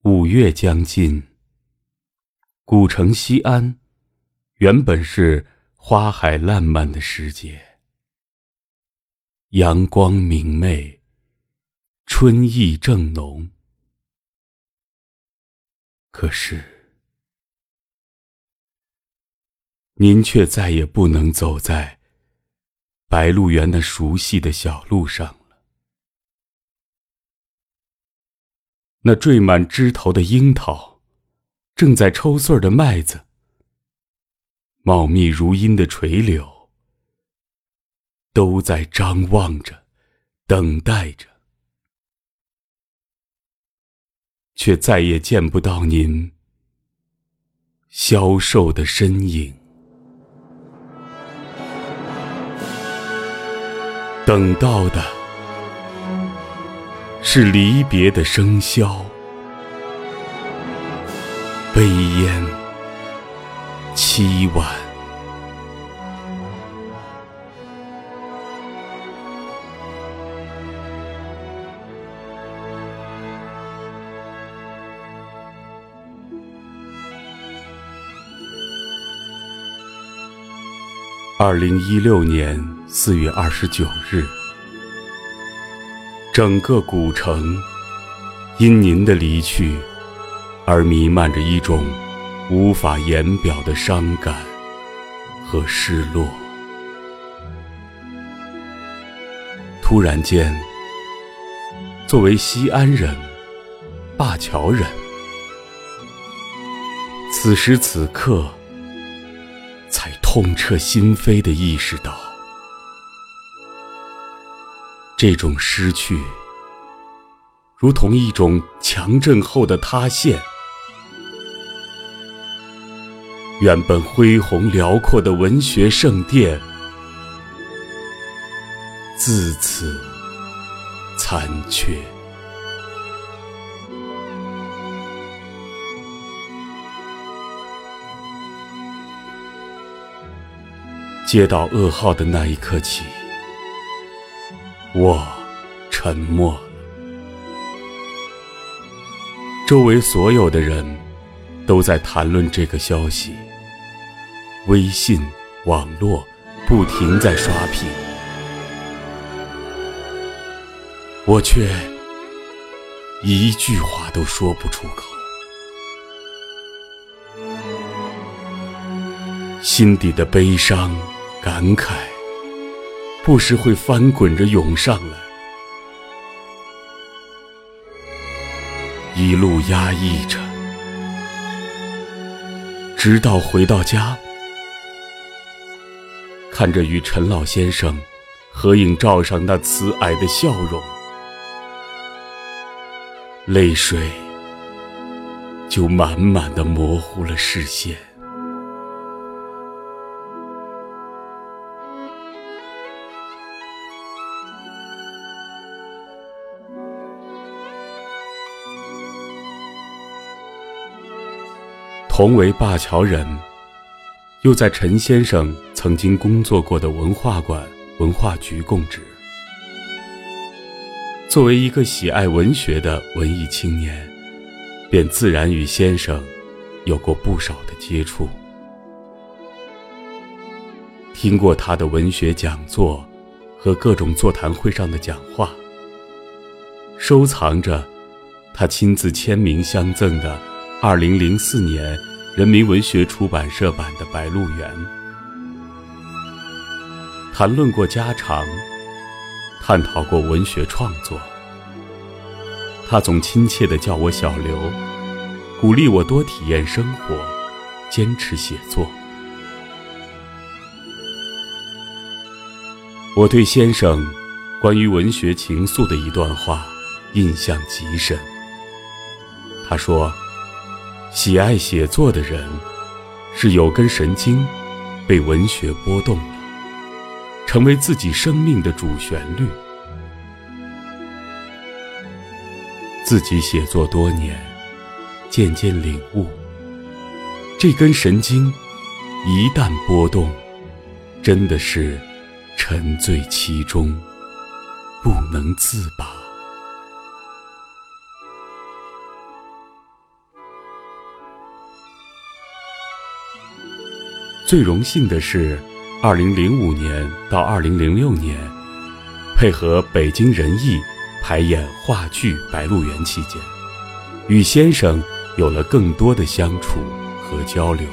5月将近，古城西安原本是花海烂漫的世界，阳光明媚，春意正浓。可是您却再也不能走在白鹿原那熟悉的小路上了。那缀满枝头的樱桃，正在抽穗的麦子，茂密如茵的垂柳，都在张望着，等待着，却再也见不到您消瘦的身影。等到的是离别的笙箫，悲咽凄婉。2016年4月29日，整个古城因您的离去而弥漫着一种无法言表的伤感和失落。突然间，作为西安人、灞桥人，此时此刻才痛彻心扉地意识到，这种失去如同一种强震后的塌陷，原本恢宏辽阔的文学圣殿自此残缺。接到噩耗的那一刻起，我沉默了。周围所有的人都在谈论这个消息，微信、网络不停在刷屏，我却一句话都说不出口。心底的悲伤、感慨不时会翻滚着涌上来，一路压抑着，直到回到家，看着与陈老先生合影照上那慈蔼的笑容，泪水就满满地模糊了视线。同为灞桥人，又在陈先生曾经工作过的文化馆、文化局供职。作为一个喜爱文学的文艺青年，便自然与先生有过不少的接触，听过他的文学讲座和各种座谈会上的讲话，收藏着他亲自签名相赠的2004年人民文学出版社版的《白鹿原》，谈论过家常，探讨过文学创作。他总亲切地叫我小刘，鼓励我多体验生活，坚持写作。我对先生关于文学情愫的一段话印象极深。他说，喜爱写作的人是有根神经被文学拨动了，成为自己生命的主旋律。自己写作多年，渐渐领悟，这根神经一旦拨动，真的是沉醉其中，不能自拔。 最荣幸的是2005年到2006年，配合北京人艺排演话剧《白鹿原》期间，与先生有了更多的相处和交流。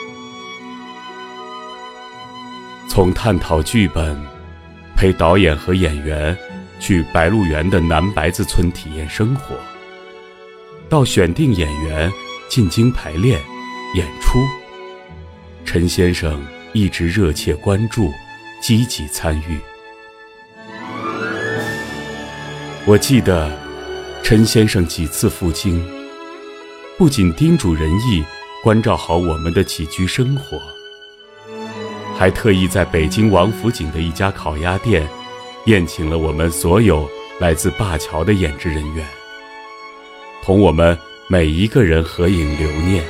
从探讨剧本，陪导演和演员去白鹿原的南白子村体验生活，到选定演员、进京排练、演出，陈先生一直热切关注，积极参与。我记得陈先生几次赴京，不仅叮嘱人艺关照好我们的起居生活，还特意在北京王府井的一家烤鸭店宴请了我们所有来自灞桥的演职人员，同我们每一个人合影留念。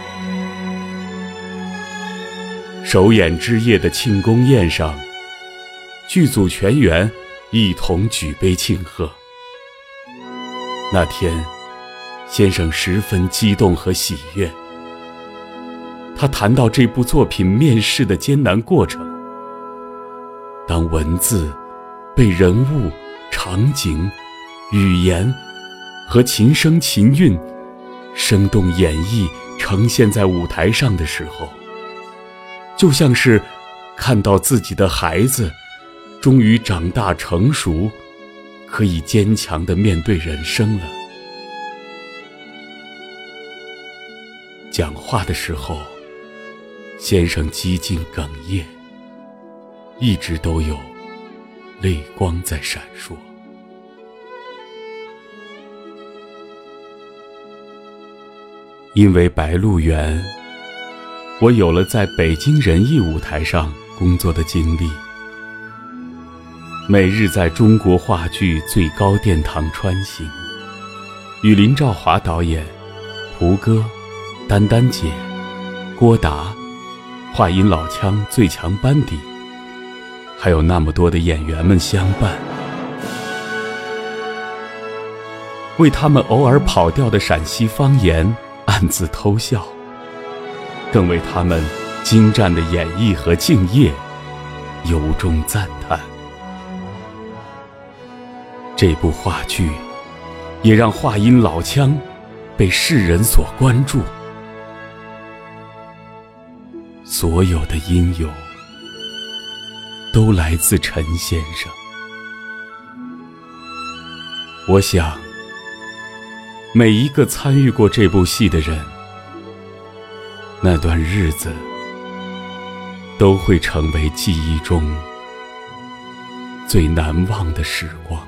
首演之夜的庆功宴上，剧组全员一同举杯庆贺。那天，先生十分激动和喜悦。他谈到这部作品面试的艰难过程。当文字被人物、场景、语言和琴声琴韵生动演绎呈现在舞台上的时候，就像是看到自己的孩子终于长大成熟，可以坚强地面对人生了。讲话的时候，先生几近哽咽，一直都有泪光在闪烁。因为白鹿原，我有了在北京人艺舞台上工作的经历，每日在中国话剧最高殿堂穿行，与林兆华导演、蒲哥、丹丹姐、郭达、话音老腔最强班底，还有那么多的演员们相伴，为他们偶尔跑调的陕西方言暗自偷笑，更为他们精湛的演绎和敬业由衷赞叹。这部话剧也让话音老腔被世人所关注。所有的因由都来自陈先生。我想，每一个参与过这部戏的人，那段日子都会成为记忆中最难忘的时光。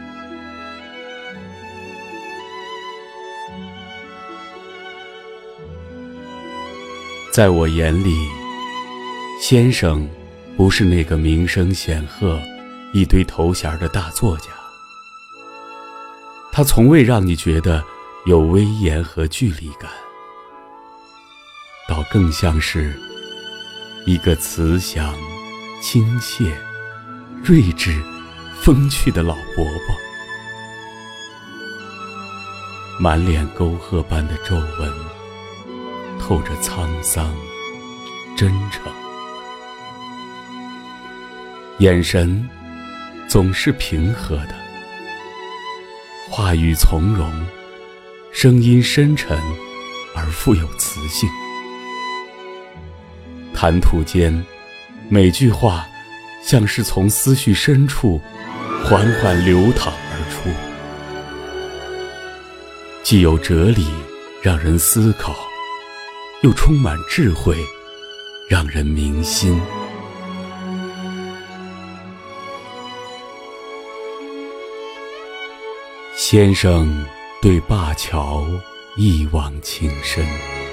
在我眼里，先生不是那个名声显赫、一堆头衔的大作家，他从未让你觉得有威严和距离感，倒更像是一个慈祥、亲切、睿智、风趣的老伯伯，满脸沟壑般的皱纹，透着沧桑、真诚，眼神总是平和的，话语从容，声音深沉而富有磁性。谈吐间，每句话像是从思绪深处缓缓流淌而出，既有哲理让人思考，又充满智慧让人铭心。先生对灞桥一往情深，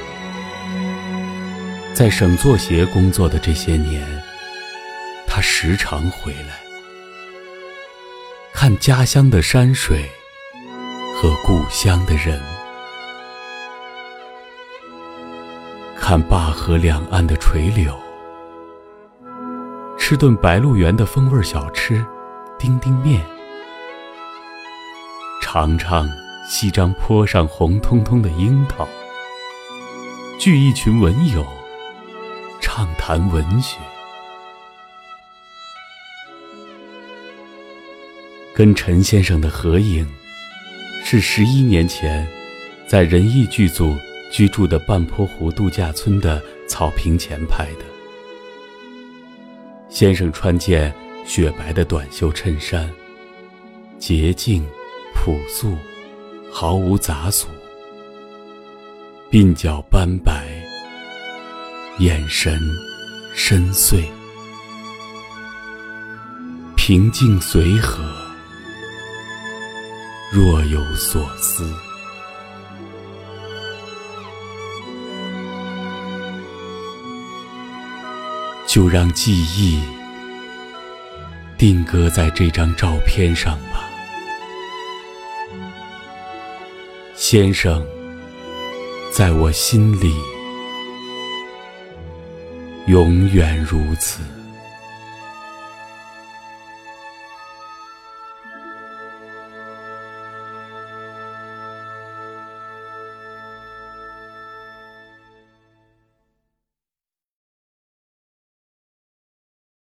在省作协工作的这些年，他时常回来，看家乡的山水和故乡的人，看灞河两岸的垂柳，吃顿白鹿原的风味小吃丁丁面，尝尝西张坡上红彤彤的樱桃，聚一群文友畅谈文学。跟陈先生的合影是11年前在仁义剧组居住的半坡湖度假村的草坪前拍的。先生穿件雪白的短袖衬衫，洁净朴素，毫无杂俗，鬓角斑白，眼神深邃，平静随和，若有所思。就让记忆定格在这张照片上吧。先生在我心里永远如此。